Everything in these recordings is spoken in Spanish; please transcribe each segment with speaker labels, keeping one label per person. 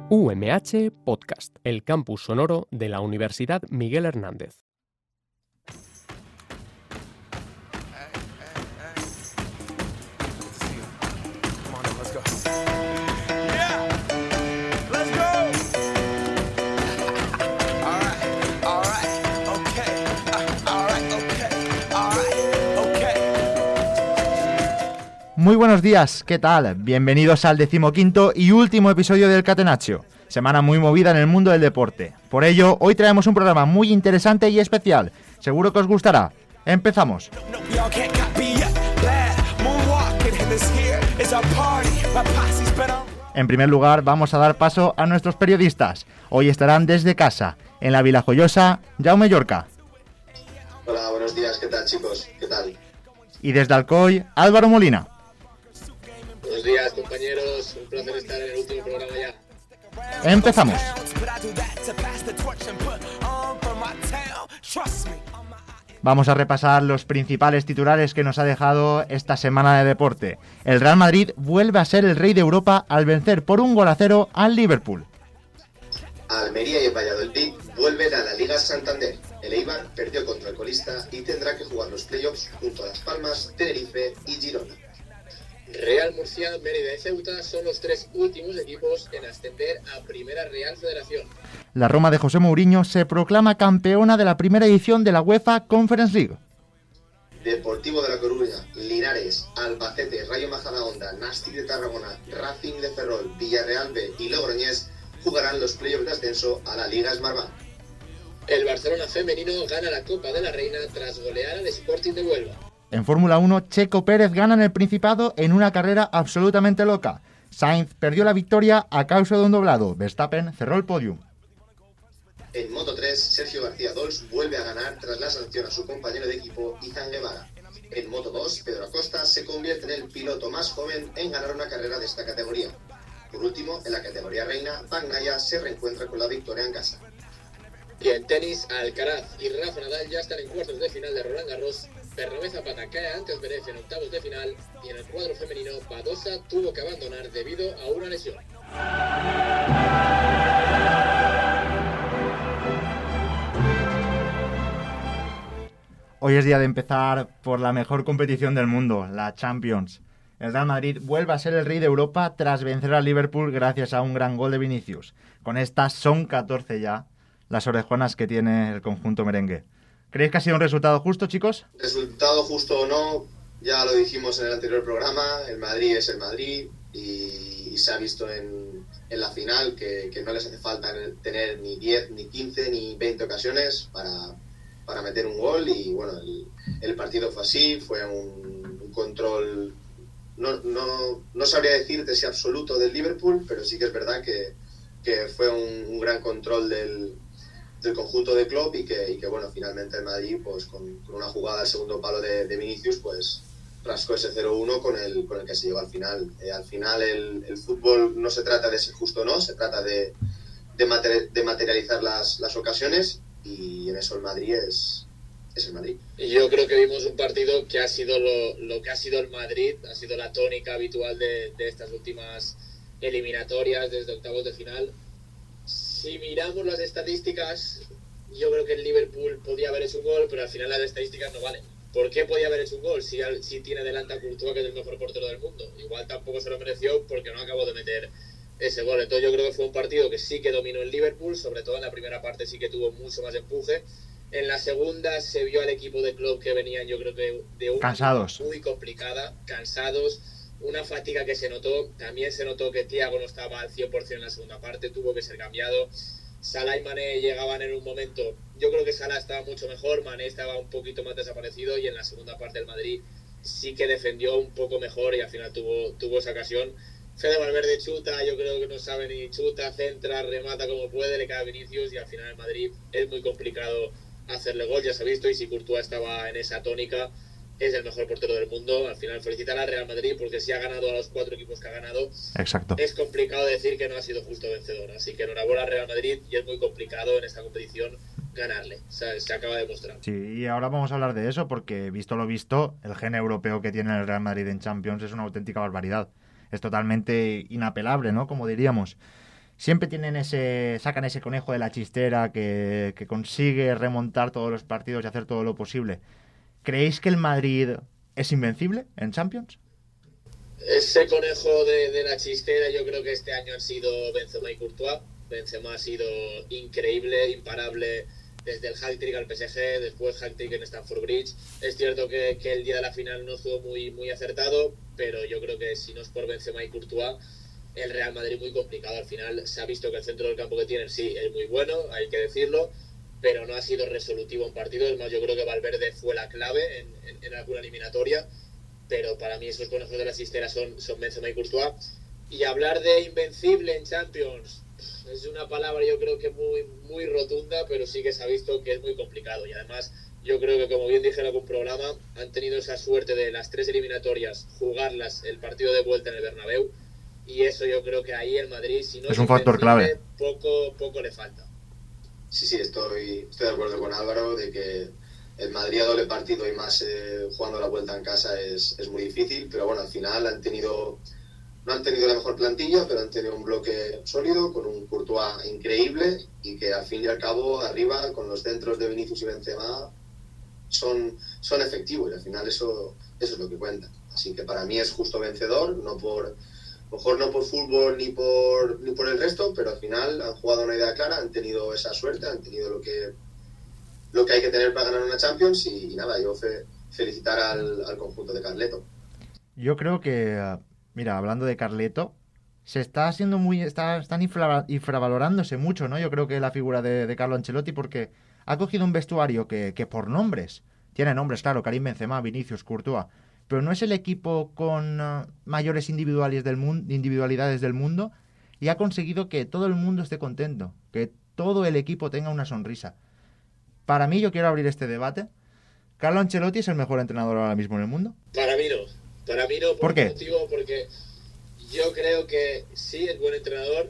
Speaker 1: UMH Podcast, el campus sonoro de la Universidad Miguel Hernández.
Speaker 2: Muy buenos días, ¿qué tal? Bienvenidos al 15º y último episodio del Catenaccio. Semana muy movida en el mundo del deporte. Por ello, hoy traemos un programa muy interesante y especial. Seguro que os gustará. Empezamos. En primer lugar, vamos a dar paso a nuestros periodistas. Hoy estarán desde casa, en la Vila Joyosa, Jaume Llorca.
Speaker 3: Hola, buenos días, ¿qué tal, chicos? ¿Qué tal?
Speaker 2: Y desde Alcoy, Álvaro Molina.
Speaker 4: Buenos días, compañeros. Un placer estar en el último programa ya.
Speaker 2: Empezamos. Vamos a repasar los principales titulares que nos ha dejado esta semana de deporte. El Real Madrid vuelve a ser el rey de Europa al vencer por 1-0 al Liverpool.
Speaker 3: Almería y el Valladolid vuelven a la Liga Santander. El Eibar perdió contra el colista y tendrá que jugar los playoffs junto a Las Palmas, Tenerife y Girona.
Speaker 4: Real Murcia, Mérida y Ceuta son los tres últimos equipos en ascender a Primera Real Federación.
Speaker 2: La Roma de José Mourinho se proclama campeona de la primera edición de la UEFA Conference League.
Speaker 3: Deportivo de La Coruña, Linares, Albacete, Rayo Majadahonda, Nàstic de Tarragona, Racing de Ferrol, Villarreal B y Logroñés jugarán los playoffs de ascenso a la Liga Smartbank.
Speaker 4: El Barcelona femenino gana la Copa de la Reina tras golear al Sporting de Huelva.
Speaker 2: En Fórmula 1, Checo Pérez gana en el Principado en una carrera absolutamente loca. Sainz perdió la victoria a causa de un doblado. Verstappen cerró el podium.
Speaker 3: En Moto 3, Sergio García Dols vuelve a ganar tras la sanción a su compañero de equipo, Izan Guevara. En Moto 2, Pedro Acosta se convierte en el piloto más joven en ganar una carrera de esta categoría. Por último, en la categoría reina, Bagnaia se reencuentra con la victoria en casa.
Speaker 4: Y en tenis, Alcaraz y Rafa Nadal ya están en cuartos de final de Roland Garros. Bernabé Zapata cae ante Zverev en octavos de final y en el cuadro femenino Badosa tuvo que abandonar debido a una lesión.
Speaker 2: Hoy es día de empezar por la mejor competición del mundo, la Champions. El Real Madrid vuelve a ser el rey de Europa tras vencer al Liverpool gracias a un gran gol de Vinicius. Con estas son 14 ya las orejonas que tiene el conjunto merengue. ¿Creéis que ha sido un resultado justo, chicos?
Speaker 3: Resultado justo o no, ya lo dijimos en el anterior programa, el Madrid es el Madrid y se ha visto en la final que no les hace falta tener ni 10, ni 15, ni 20 ocasiones para meter un gol y bueno, el partido fue así, fue un control, no sabría decirte si absoluto del Liverpool, pero sí que es verdad que fue un gran control del conjunto de Klopp y que bueno, finalmente el Madrid pues con una jugada al segundo palo de Vinicius pues rascó ese 0-1 con el que se llegó al final. Al final el fútbol no se trata de ser justo o no, se trata de materializar las ocasiones y en eso el Madrid es el Madrid.
Speaker 4: Y yo creo que vimos un partido que ha sido lo que ha sido el Madrid, ha sido la tónica habitual de estas últimas eliminatorias desde octavos de final. Si miramos las estadísticas, yo creo que el Liverpool podía haber hecho un gol, pero al final las estadísticas no valen. ¿Por qué podía haber hecho un gol si tiene delante a Courtois, que es el mejor portero del mundo? Igual tampoco se lo mereció porque no acabó de meter ese gol. Entonces yo creo que fue un partido que sí que dominó el Liverpool, sobre todo en la primera parte sí que tuvo mucho más empuje. En la segunda se vio al equipo de Klopp que venían, yo creo que de una
Speaker 2: cansados,
Speaker 4: muy complicada, cansados. Una fatiga que se notó, también se notó que Thiago no estaba al 100% en la segunda parte, tuvo que ser cambiado. Salah y Mané llegaban en un momento, yo creo que Salah estaba mucho mejor, Mané estaba un poquito más desaparecido y en la segunda parte el Madrid sí que defendió un poco mejor y al final tuvo esa ocasión. Fede Valverde chuta, yo creo que no sabe ni chuta, centra, remata como puede, le cae a Vinicius y al final el Madrid es muy complicado hacerle gol, ya se ha visto, y si Courtois estaba en esa tónica, es el mejor portero del mundo. Al final felicitar al Real Madrid porque si ha ganado a los 4 equipos que ha ganado.
Speaker 2: Exacto.
Speaker 4: Es complicado decir que no ha sido justo vencedor, así que enhorabuena al Real Madrid y es muy complicado en esta competición ganarle, o sea, se acaba de demostrar.
Speaker 2: Sí, y ahora vamos a hablar de eso porque visto lo visto, el gen europeo que tiene el Real Madrid en Champions es una auténtica barbaridad. Es totalmente inapelable, ¿no? Como diríamos. siempre sacan ese conejo de la chistera que consigue remontar todos los partidos y hacer todo lo posible. ¿Creéis que el Madrid es invencible en Champions?
Speaker 4: Ese conejo de la chistera, yo creo que este año han sido Benzema y Courtois. Benzema ha sido increíble, imparable, desde el hat-trick al PSG, después hat-trick en Stamford Bridge. Es cierto que el día de la final no estuvo muy acertado, pero yo creo que si no es por Benzema y Courtois, el Real Madrid muy complicado. Al final se ha visto que el centro del campo que tienen sí es muy bueno, hay que decirlo, pero no ha sido resolutivo en partido. Es más, yo creo que Valverde fue la clave en alguna eliminatoria, pero para mí esos conejos de la chistera son Benzema y Courtois. Y hablar de invencible en Champions es una palabra yo creo que muy rotunda, pero sí que se ha visto que es muy complicado. Y además yo creo que, como bien dije en algún programa, han tenido esa suerte de las 3 eliminatorias jugarlas el partido de vuelta en el Bernabéu, y eso yo creo que ahí el Madrid, si no
Speaker 2: es un factor clave,
Speaker 4: poco le falta.
Speaker 3: Sí, estoy de acuerdo con Álvaro de que el Madrid a doble partido y más jugando la vuelta en casa es muy difícil, pero bueno, al final no han tenido la mejor plantilla, pero han tenido un bloque sólido, con un Courtois increíble, y que al fin y al cabo arriba, con los centros de Vinicius y Benzema, son efectivos, y al final eso es lo que cuenta. Así que para mí es justo vencedor, no por fútbol ni por el resto, pero al final han jugado una idea clara, han tenido esa suerte, han tenido lo que hay que tener para ganar una Champions, y nada, yo felicitar al conjunto de Carleto.
Speaker 2: Yo creo que, mira, hablando de Carleto, están infravalorándose mucho, ¿no? Yo creo que la figura de Carlo Ancelotti, porque ha cogido un vestuario que por nombres, tiene nombres, claro, Karim Benzema, Vinicius, Courtois, pero no es el equipo con mayores individualidades del mundo, y ha conseguido que todo el mundo esté contento, que todo el equipo tenga una sonrisa. Para mí, yo quiero abrir este debate. ¿Carlo Ancelotti es el mejor entrenador ahora mismo en el mundo?
Speaker 4: Para mí no.
Speaker 2: ¿Por qué?
Speaker 4: Motivo, porque yo creo que sí, es buen entrenador,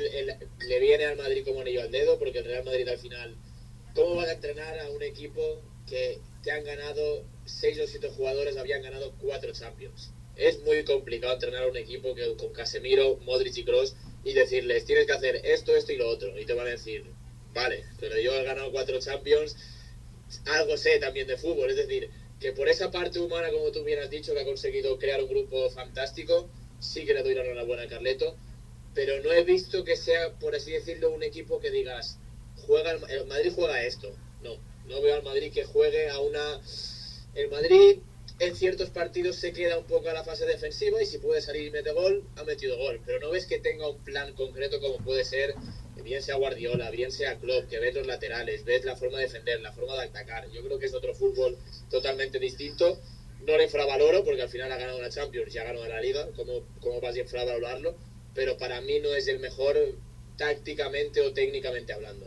Speaker 4: le viene al Madrid como anillo al dedo, porque el Real Madrid al final, ¿cómo vas a entrenar a un equipo que te han ganado 6 o 7 jugadores, habían ganado 4 Champions? Es muy complicado entrenar a un equipo que con Casemiro, Modric y Kroos, y decirles, tienes que hacer esto y lo otro, y te van a decir, vale, pero yo he ganado 4 Champions, algo sé también de fútbol. Es decir, que por esa parte humana, como tú bien has dicho, que ha conseguido crear un grupo fantástico, sí que le doy la enhorabuena a Carleto, pero no he visto que sea, por así decirlo, un equipo que digas, el Madrid juega esto. No veo al Madrid que juegue a una... El Madrid en ciertos partidos se queda un poco a la fase defensiva, y si puede salir y mete gol, ha metido gol, pero no ves que tenga un plan concreto como puede ser, bien sea Guardiola, bien sea Klopp, que ves los laterales, ves la forma de defender, la forma de atacar. Yo creo que es otro fútbol totalmente distinto. No lo infravaloro, porque al final ha ganado una Champions y ha ganado la Liga, ¿cómo vas a infravalorarlo? Pero para mí no es el mejor tácticamente o técnicamente hablando.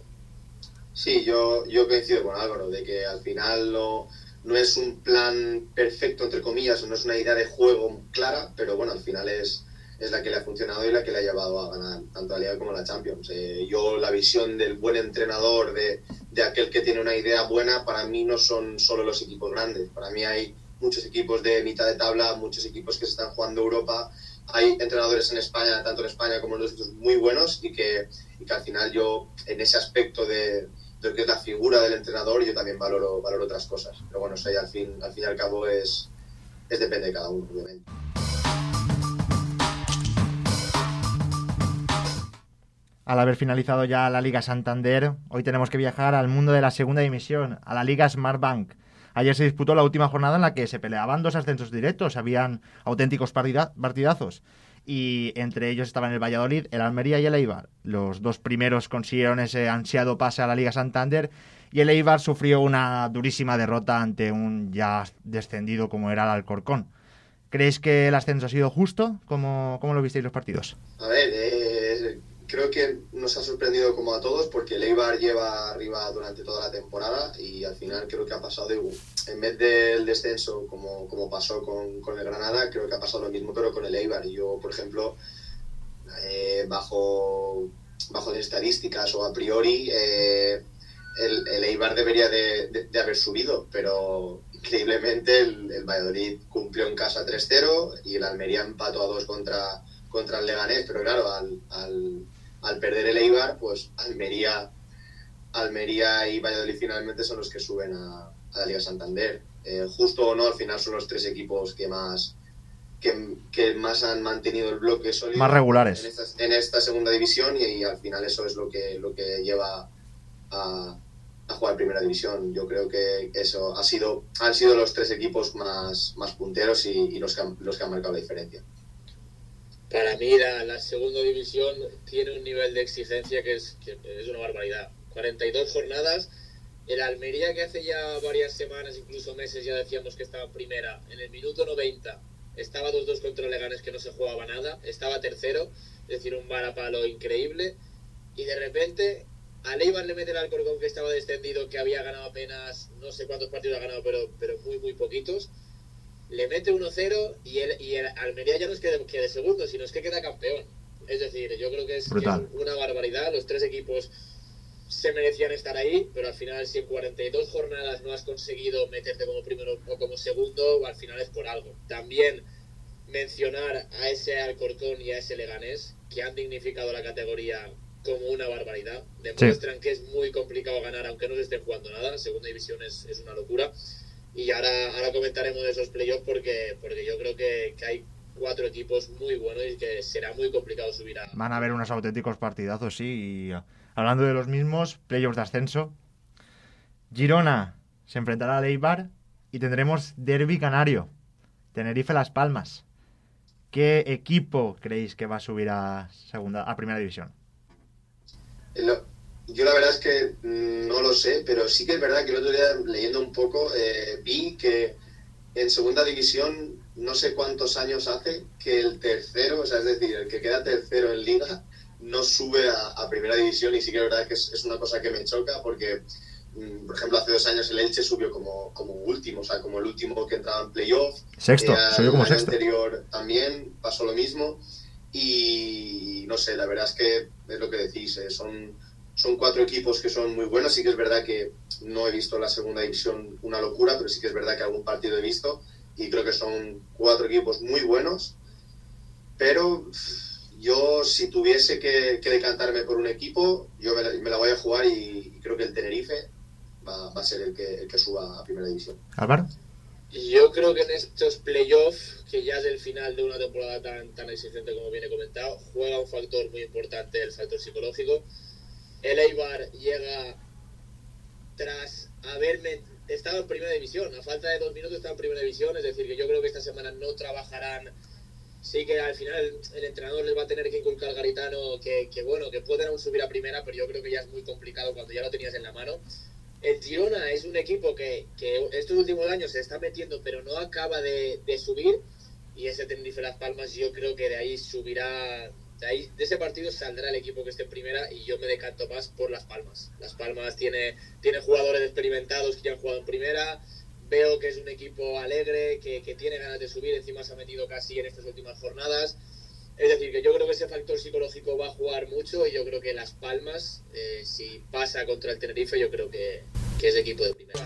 Speaker 3: Sí, yo coincido con Álvaro, de que al final no es un plan perfecto, entre comillas, o no es una idea de juego clara, pero bueno, al final es la que le ha funcionado y la que le ha llevado a ganar tanto la Liga como la Champions. Yo, la visión del buen entrenador, de aquel que tiene una idea buena, para mí no son solo los equipos grandes. Para mí hay muchos equipos de mitad de tabla, muchos equipos que se están jugando Europa. Hay entrenadores en España, tanto en España como en los otros, muy buenos, y que al final yo, en ese aspecto de lo que es la figura del entrenador, yo también valoro otras cosas. Pero bueno, eso ya al fin y al cabo es depende de cada uno, obviamente.
Speaker 2: Al haber finalizado ya la Liga Santander, hoy tenemos que viajar al mundo de la segunda división, a la Liga Smartbank. Ayer se disputó la última jornada en la que se peleaban 2 ascensos directos, habían auténticos partidazos, y entre ellos estaban el Valladolid, el Almería y el Eibar. Los 2 primeros consiguieron ese ansiado pase a la Liga Santander, y el Eibar sufrió una durísima derrota ante un ya descendido como era el Alcorcón. ¿Creéis que el ascenso ha sido justo? ¿Cómo lo visteis los partidos?
Speaker 3: A ver, creo que nos ha sorprendido como a todos, porque el Eibar lleva arriba durante toda la temporada, y al final creo que ha pasado en vez del descenso como pasó con el Granada, creo que ha pasado lo mismo pero con el Eibar. Y yo, por ejemplo, bajo las estadísticas o a priori, el Eibar debería de haber subido, pero increíblemente el Valladolid cumplió en casa 3-0 y el Almería empató a 2 contra el Leganés, pero claro, al al perder el Eibar, pues Almería y Valladolid finalmente son los que suben a la Liga Santander. Justo o no, al final son los 3 equipos que más han mantenido el bloque sólido,
Speaker 2: más regulares
Speaker 3: en esta segunda división, y al final eso es lo que lleva a jugar primera división. Yo creo que eso han sido los 3 equipos más punteros y los que han marcado la diferencia.
Speaker 4: Para mí la segunda división tiene un nivel de exigencia que es una barbaridad. 42 jornadas. El Almería, que hace ya varias semanas, incluso meses, ya decíamos que estaba en primera, en el minuto 90 estaba 2-2 contra Leganés, que no se jugaba nada, estaba tercero, es decir, un varapalo increíble, y de repente al Eibar le mete el Alcorcón, que estaba descendido, que había ganado apenas, no sé cuántos partidos ha ganado, pero muy, muy poquitos, le mete 1-0 y el Almería ya no es que quede segundo, sino es que queda campeón. Es decir, yo creo que es una barbaridad. Los 3 equipos se merecían estar ahí, pero al final, si en 42 jornadas no has conseguido meterte como primero o como segundo, al final es por algo. También mencionar a ese Alcorcón y a ese Leganés, que han dignificado la categoría como una barbaridad. Demuestran que es muy complicado ganar, aunque no se esté jugando nada. Segunda división es una locura. Y ahora comentaremos de esos playoffs, porque yo creo que hay 4 equipos muy buenos y que será muy complicado subir a...
Speaker 2: Van a haber unos auténticos partidazos, sí. Y hablando de los mismos, playoffs de ascenso, Girona se enfrentará al Eibar y tendremos derbi canario, Tenerife-Las Palmas. ¿Qué equipo creéis que va a subir a primera división?
Speaker 3: Yo la verdad es que no lo sé, pero sí que es verdad que el otro día, leyendo un poco, vi que en segunda división no sé cuántos años hace que el tercero, o sea, es decir, el que queda tercero en liga no sube a primera división, y sí que es verdad que es una cosa que me choca, porque por ejemplo hace 2 años el Elche subió como último, o sea, como el último que entraba en playoff.
Speaker 2: Sexto, subió como sexto.
Speaker 3: El año anterior también pasó lo mismo, y no sé, la verdad es que es lo que decís, son 4 equipos que son muy buenos. Sí que es verdad que no he visto la segunda división una locura, pero sí que es verdad que algún partido he visto, y creo que son 4 equipos muy buenos. Pero yo, si tuviese que decantarme por un equipo, yo me la voy a jugar, y creo que el Tenerife va a ser el que suba a primera división.
Speaker 2: ¿Álvaro?
Speaker 4: Yo creo que en estos playoffs, que ya es el final de una temporada tan exigente como viene comentado, juega un factor muy importante, el factor psicológico. El Eibar llega tras haber estado en primera división, a falta de 2 minutos está en primera división, es decir, que yo creo que esta semana no trabajarán. Sí que al final el entrenador les va a tener que inculcar, Garitano, que pueden aún subir a primera, pero yo creo que ya es muy complicado cuando ya lo tenías en la mano. El Girona es un equipo que estos últimos años se está metiendo, pero no acaba de subir, y ese Tenerife Las Palmas, yo creo que de ahí subirá. De ese partido saldrá el equipo que esté en primera, y yo me decanto más por Las Palmas. Las Palmas tiene jugadores experimentados que ya han jugado en primera. Veo que es un equipo alegre, que tiene ganas de subir, encima se ha metido casi en estas últimas jornadas. Es decir, que yo creo que ese factor psicológico va a jugar mucho, y yo creo que Las Palmas, si pasa contra el Tenerife, yo creo que es equipo de primera.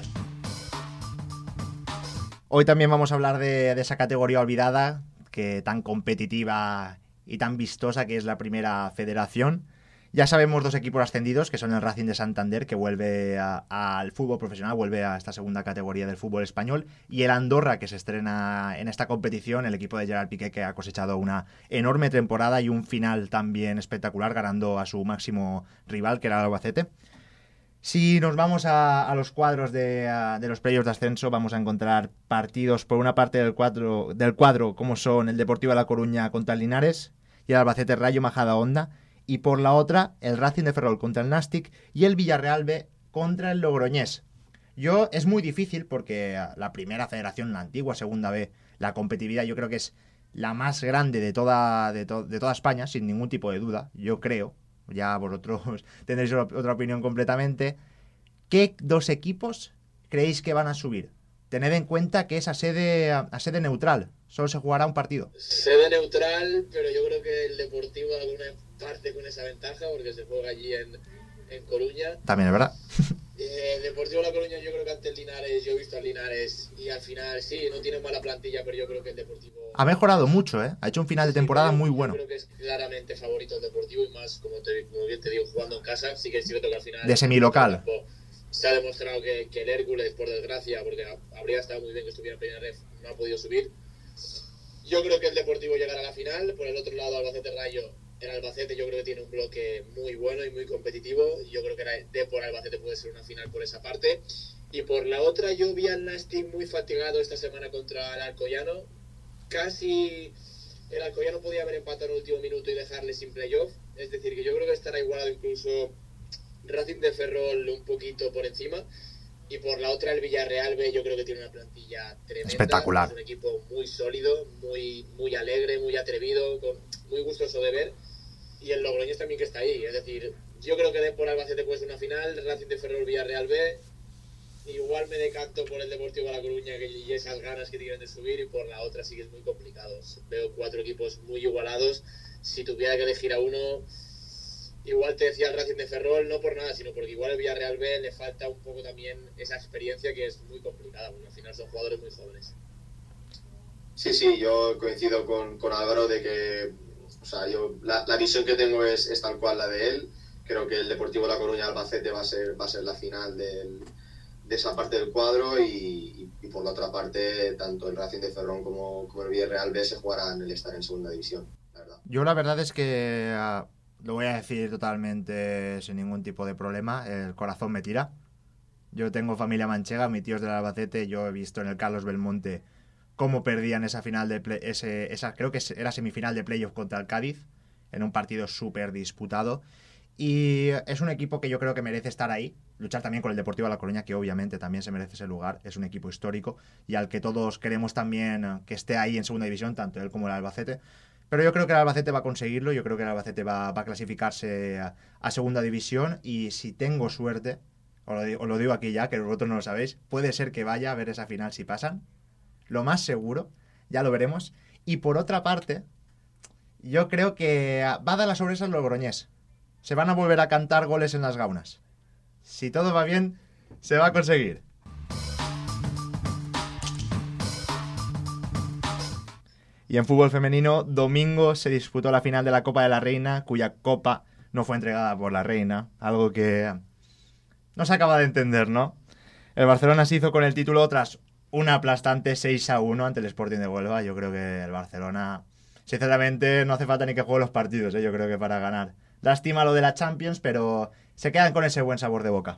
Speaker 2: Hoy también vamos a hablar de esa categoría olvidada, que tan competitiva y tan vistosa que es la Primera Federación. Ya sabemos 2 equipos ascendidos, que son el Racing de Santander, que vuelve al fútbol profesional, vuelve a esta segunda categoría del fútbol español, y el Andorra, que se estrena en esta competición, el equipo de Gerard Piqué, que ha cosechado una enorme temporada y un final también espectacular, ganando a su máximo rival, que era el Albacete. Si nos vamos a los cuadros de los playoffs de ascenso, vamos a encontrar partidos por una parte del cuadro, como son el Deportivo de La Coruña contra el Linares y el Albacete Rayo Majadahonda, y por la otra el Racing de Ferrol contra el Nàstic y el Villarreal B contra el Logroñés. Es muy difícil, porque la Primera Federación, la antigua Segunda B, la competitividad yo creo que es la más grande de toda España, sin ningún tipo de duda, yo creo. Ya vosotros tendréis otra opinión completamente. ¿Qué 2 equipos creéis que van a subir? Tened en cuenta que es a sede neutral. Solo se jugará un partido.
Speaker 4: Sede neutral, pero yo creo que el Deportivo alguna parte con esa ventaja, porque se juega allí en Coruña.
Speaker 2: También es verdad.
Speaker 4: Deportivo La Coruña, yo creo que ante el Linares, yo he visto al Linares y al final sí, no tiene mala plantilla, pero yo creo que el Deportivo...
Speaker 2: Ha mejorado mucho, ¿eh? Ha hecho un final de temporada muy bueno.
Speaker 4: Yo creo que es claramente favorito el Deportivo y más, como bien te digo, jugando en casa. Sí que es cierto que al final...
Speaker 2: De semilocal.
Speaker 4: Se ha demostrado que el Hércules, por desgracia, porque habría estado muy bien que estuviera en primera ref, no ha podido subir. Yo creo que el Deportivo llegará a la final. Por el otro lado, Albacete Rayo. El Albacete yo creo que tiene un bloque muy bueno y muy competitivo. Yo creo que por Albacete puede ser una final por esa parte. Y por la otra, yo vi al Nastic muy fatigado esta semana contra el Alcoyano. Casi el Alcoyano podía haber empatado en el último minuto y dejarle sin playoff. Es decir, que yo creo que estará igualado, incluso Racing de Ferrol un poquito por encima. Y por la otra, el Villarreal B, yo creo que tiene una plantilla tremenda.
Speaker 2: Espectacular.
Speaker 4: Es un equipo muy sólido, muy alegre, muy atrevido, muy gustoso de ver. Y el Logroñés también que está ahí. Es decir, yo creo que por Albacete puede ser una final, Racing de Ferrol, Villarreal B. Igual me decanto por el Deportivo La Coruña y esas ganas que tienen de subir, y por la otra sí que es muy complicado. Veo 4 equipos muy igualados. Si tuviera que elegir a uno, igual te decía el Racing de Ferrol, no por nada, sino porque igual el Villarreal B le falta un poco también esa experiencia que es muy complicada, porque al final son jugadores muy jóvenes.
Speaker 3: Sí, yo coincido con Álvaro de que, o sea, la visión que tengo es tal cual la de él. Creo que el Deportivo La Coruña Albacete va a ser la final de esa parte del cuadro, y por la otra parte tanto el Racing de Ferrol como el Villarreal B se jugarán el estar en segunda división, la verdad.
Speaker 2: Yo la verdad es que lo voy a decir totalmente sin ningún tipo de problema, el corazón me tira. Yo tengo familia manchega, mi tío es del Albacete, yo he visto en el Carlos Belmonte cómo perdían esa final creo que era semifinal de playoff contra el Cádiz, en un partido súper disputado. Y es un equipo que yo creo que merece estar ahí, luchar también con el Deportivo de La Coruña, que obviamente también se merece ese lugar. Es un equipo histórico y al que todos queremos también que esté ahí en segunda división, tanto él como el Albacete. Pero yo creo que el Albacete va a conseguirlo, yo creo que el Albacete va a clasificarse a segunda división, y si tengo suerte, os lo digo aquí ya, que vosotros no lo sabéis, puede ser que vaya a ver esa final si pasan. Lo más seguro, ya lo veremos. Y por otra parte, yo creo que va a dar las sorpresas al Logroñés. Se van a volver a cantar goles en las gaunas. Si todo va bien, se va a conseguir. Y en fútbol femenino, domingo se disputó la final de la Copa de la Reina, cuya copa no fue entregada por la Reina, algo que no se acaba de entender, ¿no? El Barcelona se hizo con el título tras una aplastante 6-1 ante el Sporting de Huelva. Yo creo que el Barcelona, sinceramente, no hace falta ni que juegue los partidos, yo creo que para ganar. Lástima lo de la Champions, pero se quedan con ese buen sabor de boca.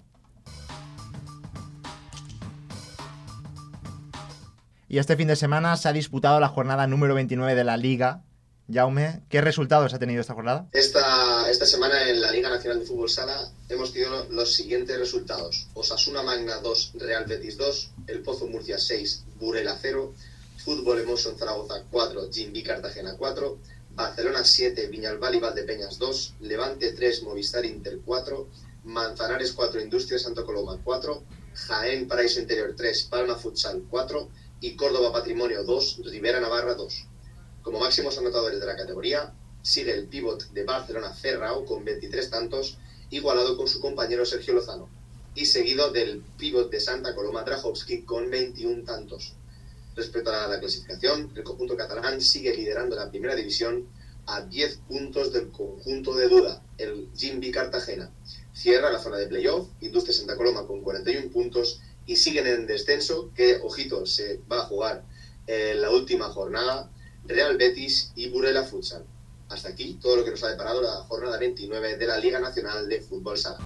Speaker 2: Y este fin de semana se ha disputado la jornada número 29 de la Liga. Jaume, ¿qué resultados ha tenido esta jornada?
Speaker 3: Esta semana en la Liga Nacional de Fútbol Sala hemos tenido los siguientes resultados: Osasuna Magna 2, Real Betis 2, El Pozo Murcia 6, Burela 0, Fútbol Emotion Zaragoza 4, Jimbi Cartagena 4, Barcelona 7, Viñalbal y Valdepeñas 2, Levante 3, Movistar Inter 4, Manzanares 4, Industria Santo Coloma 4, Jaén Paraíso Interior 3, Palma Futsal 4 y Córdoba Patrimonio 2, Rivera Navarra 2. Como máximos anotadores de la categoría sigue el pívot de Barcelona Ferrao con 23 tantos, igualado con su compañero Sergio Lozano, y seguido del pívot de Santa Coloma Drahovski con 21 tantos. Respecto a la clasificación, el conjunto catalán sigue liderando la primera división a 10 puntos del conjunto de duda, el Jimbi Cartagena. Cierra la zona de playoff Industria Santa Coloma con 41 puntos y siguen en descenso, que, ojito, se va a jugar en la última jornada, Real Betis y Burela Futsal. Hasta aquí todo lo que nos ha deparado la jornada 29 de la Liga Nacional de Fútbol Sala.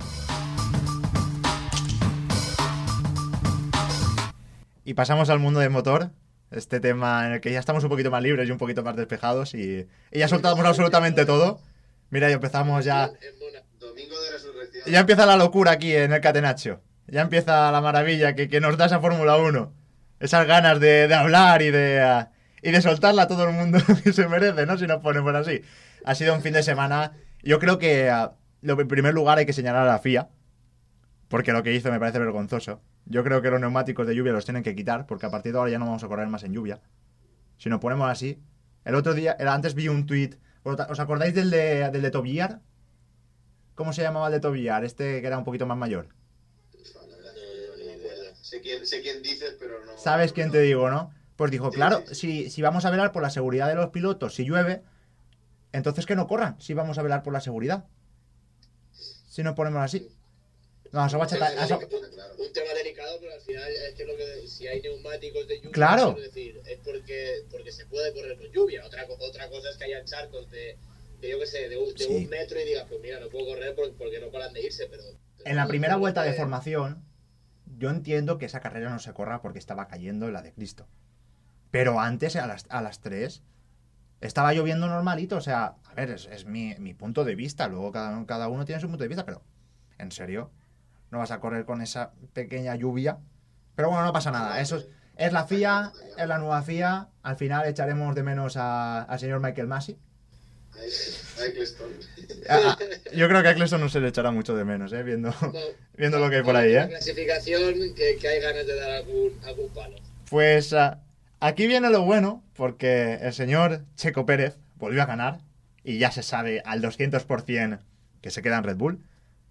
Speaker 2: Y pasamos al mundo de motor, este tema en el que ya estamos un poquito más libres y un poquito más despejados, y ya soltamos absolutamente todo. Mira, y empezamos ya...
Speaker 3: Domingo de Resurrección.
Speaker 2: Ya empieza la locura aquí en el Catenaccio. Ya empieza la maravilla que nos da esa Fórmula 1. Esas ganas de hablar y de soltarla a todo el mundo que se merece, ¿no? Si nos ponemos así. Ha sido un fin de semana... Yo creo que en primer lugar hay que señalar a la FIA, porque lo que hizo me parece vergonzoso. Yo creo que los neumáticos de lluvia los tienen que quitar, porque a partir de ahora ya no vamos a correr más en lluvia. Si nos ponemos así... El otro día, antes vi un tuit... ¿Os acordáis del de Tobiar? ¿Cómo se llamaba el de Tobiar? Este que era un poquito más mayor.
Speaker 3: sé quién dices, pero no...
Speaker 2: ¿Sabes quién te digo, no? Pues dijo,
Speaker 3: Sí,
Speaker 2: claro,
Speaker 3: sí.
Speaker 2: si vamos a velar por la seguridad de los pilotos, si llueve, entonces que no corran, si vamos a velar por la seguridad. Si nos ponemos así. No, eso va a chatar...
Speaker 4: Un tema delicado, pero al final es que si hay neumáticos de lluvia,
Speaker 2: Claro.
Speaker 4: es decir, es porque se puede correr con lluvia. Otra cosa es que hayan charcos de yo qué sé, de
Speaker 2: Sí.
Speaker 4: 1 metro y digas, pues mira, no puedo correr porque no paran de irse, pero...
Speaker 2: En la primera vuelta de formación, yo entiendo que esa carrera no se corra porque estaba cayendo la de Cristo. Pero antes, a las 3, estaba lloviendo normalito. O sea, a ver, es mi punto de vista. Luego cada uno tiene su punto de vista, pero en serio, no vas a correr con esa pequeña lluvia. Pero bueno, no pasa nada. Eso es la FIA, es la nueva FIA. Al final echaremos de menos al señor Michael Masi.
Speaker 3: A Eccleston.
Speaker 2: Yo creo que a Eccleston no se le echará mucho de menos, viendo lo que hay por ahí,
Speaker 4: La clasificación, que hay ganas de dar algún palo.
Speaker 2: Pues aquí viene lo bueno, porque el señor Checo Pérez volvió a ganar y ya se sabe al 200% que se queda en Red Bull,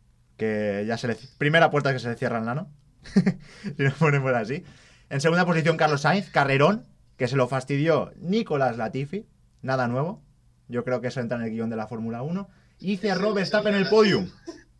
Speaker 2: que ya primera puerta que se le cierra al nano, si nos ponemos así. En segunda posición Carlos Sainz, carrerón, que se lo fastidió Nicolás Latifi, nada nuevo. Yo creo que eso entra en el guión de la Fórmula 1. Y cerró Verstappen en el podium.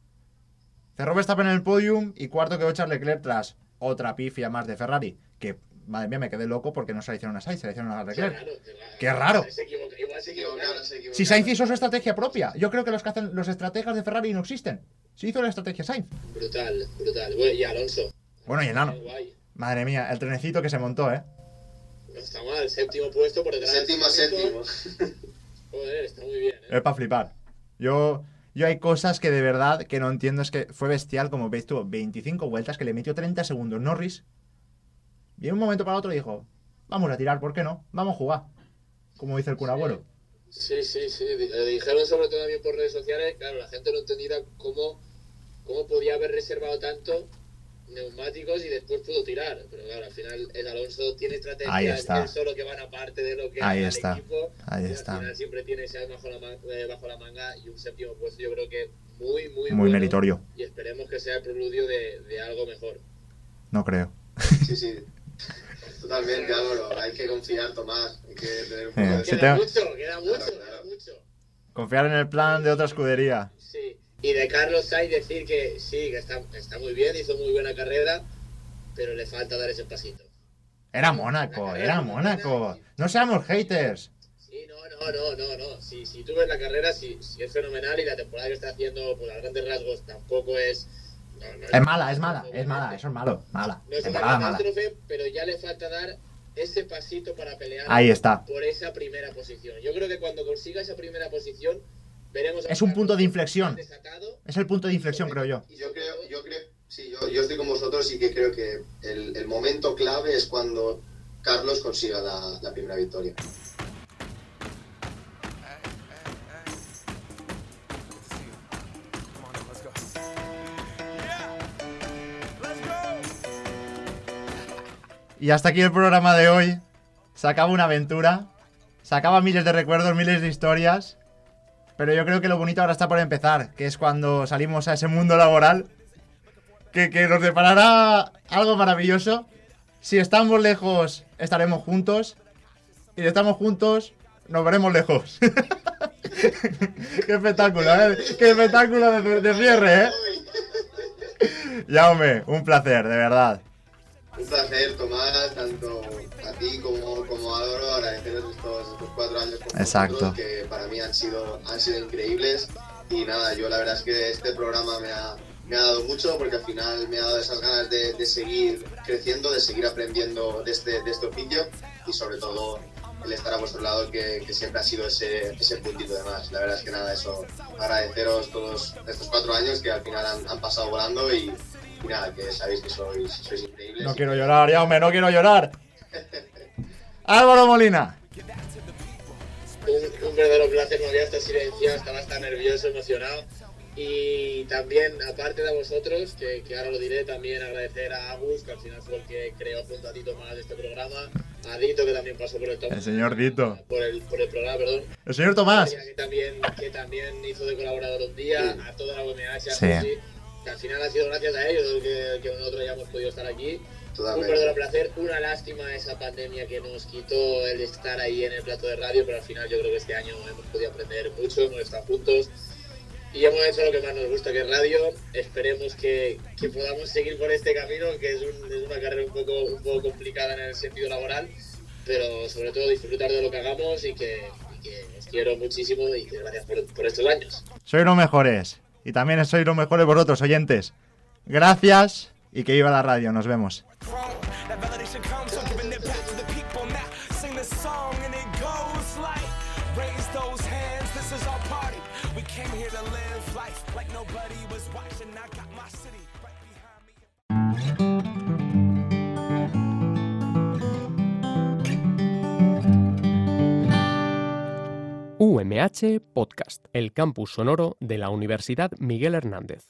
Speaker 2: Cerró Verstappen en el podium y cuarto quedó Charles Leclerc tras otra pifia más de Ferrari. Que, madre mía, me quedé loco porque no se le hicieron a Sainz, se le hicieron a Leclerc. Qué raro.
Speaker 4: Igual se equivocaron.
Speaker 2: Si Sainz hizo su estrategia propia. Yo creo que los que hacen los estrategas de Ferrari no existen. Se hizo la estrategia Sainz.
Speaker 4: Brutal. Bueno, y Alonso.
Speaker 2: Bueno, y enano.
Speaker 4: Guay.
Speaker 2: Madre mía, el trenecito que se montó,
Speaker 4: No está mal, 7º puesto por detrás.
Speaker 3: Séptimo.
Speaker 4: Joder, está muy bien,
Speaker 2: Es para flipar. Yo hay cosas que de verdad que no entiendo. Es que fue bestial, como veis, tuvo 25 vueltas, que le metió 30 segundos Norris. Y en un momento para otro dijo, vamos a tirar, ¿por qué no? Vamos a jugar. Como dice el Kun Agüero.
Speaker 4: Sí. Dijeron sobre todo también por redes sociales, claro, la gente no entendía cómo podía haber reservado tanto neumáticos y después pudo tirar. Pero claro, al final el Alonso tiene estrategia,
Speaker 2: Ahí está.
Speaker 4: él solo que van aparte de lo que
Speaker 2: Ahí
Speaker 4: hace
Speaker 2: está.
Speaker 4: el equipo.
Speaker 2: Ahí
Speaker 4: y
Speaker 2: está.
Speaker 4: Al final siempre tiene ese as bajo la manga y un 7º puesto, yo creo que muy
Speaker 2: Muy
Speaker 4: bueno,
Speaker 2: meritorio.
Speaker 4: y esperemos que sea el preludio de algo mejor.
Speaker 2: No creo.
Speaker 3: Sí. Totalmente, Álvaro. Hay que confiar, Tomás. Hay que tener un poco de...
Speaker 2: Sí,
Speaker 4: Queda
Speaker 2: te-
Speaker 4: mucho.
Speaker 3: Claro.
Speaker 2: Confiar en el plan de otra escudería.
Speaker 4: Sí, y de Carlos Sainz decir que sí, que está muy bien, hizo muy buena carrera, pero le falta dar ese pasito.
Speaker 2: Era Mónaco. No seamos haters.
Speaker 4: Sí, no. Si tú ves la carrera, sí es fenomenal y la temporada que está haciendo, pues a grandes rasgos, tampoco es... No
Speaker 2: Es mala, eso es malo. Mala.
Speaker 4: No es una
Speaker 2: Temporada mala.
Speaker 4: catástrofe, pero ya le falta dar ese pasito para pelear
Speaker 2: Ahí está.
Speaker 4: por esa primera posición. Yo creo que cuando consiga esa primera posición, veremos...
Speaker 2: Es un punto de inflexión.
Speaker 4: Desatado.
Speaker 2: Es el punto de inflexión, creo yo.
Speaker 3: Yo creo, sí, yo estoy con vosotros y que creo que el momento clave es cuando Carlos consiga la primera victoria.
Speaker 2: Y hasta aquí el programa de hoy. Se acaba una aventura. Se acaba miles de recuerdos, miles de historias. Pero yo creo que lo bonito ahora está por empezar, que es cuando salimos a ese mundo laboral que nos deparará algo maravilloso. Si estamos lejos, estaremos juntos. Y si estamos juntos, nos veremos lejos. Qué espectáculo, ¿eh? Qué espectáculo de cierre, ¿eh? Jaume, un placer, de verdad.
Speaker 3: Un placer, Tomás, tanto a ti como a Álvaro, agradeceros estos 4 años con
Speaker 2: Exacto.
Speaker 3: vosotros, que para mí han sido increíbles. Y nada, yo la verdad es que este programa me ha dado mucho, porque al final me ha dado esas ganas de seguir creciendo, de seguir aprendiendo de este oficio, y sobre todo el estar a vuestro lado, que siempre ha sido ese puntito de más. La verdad es que nada, eso, agradeceros todos estos 4 años que al final han pasado volando, y nada, que sabéis que sois increíbles.
Speaker 2: No quiero llorar, Jaume, no quiero llorar. Álvaro Molina.
Speaker 4: Un verdadero placer, me había hasta silenciado, estaba hasta nervioso, emocionado. Y también, aparte de vosotros, que ahora lo diré, también agradecer a Agus, que al final fue el que creó junto a Tito más este programa, a Dito, que también pasó por
Speaker 2: El señor Dito.
Speaker 4: por el programa, perdón.
Speaker 2: El señor Tomás.
Speaker 4: Que también hizo de colaborador un día, a toda la UMH, a
Speaker 2: Sí.
Speaker 4: Susi, que al final ha sido gracias a ellos que nosotros hayamos podido estar aquí.
Speaker 3: Totalmente.
Speaker 4: Un verdadero placer, una lástima esa pandemia que nos quitó el estar ahí en el plato de radio, pero al final yo creo que este año hemos podido aprender mucho, hemos estado juntos y hemos hecho lo que más nos gusta, que es radio. Esperemos que podamos seguir por este camino, que es una carrera un poco complicada en el sentido laboral, pero sobre todo disfrutar de lo que hagamos y que os quiero muchísimo y que gracias por estos años.
Speaker 2: Sois los mejores y también sois los mejores vosotros, oyentes. Gracias y que viva la radio. Nos vemos.
Speaker 1: UMH Podcast, el campus sonoro de la Universidad Miguel Hernández.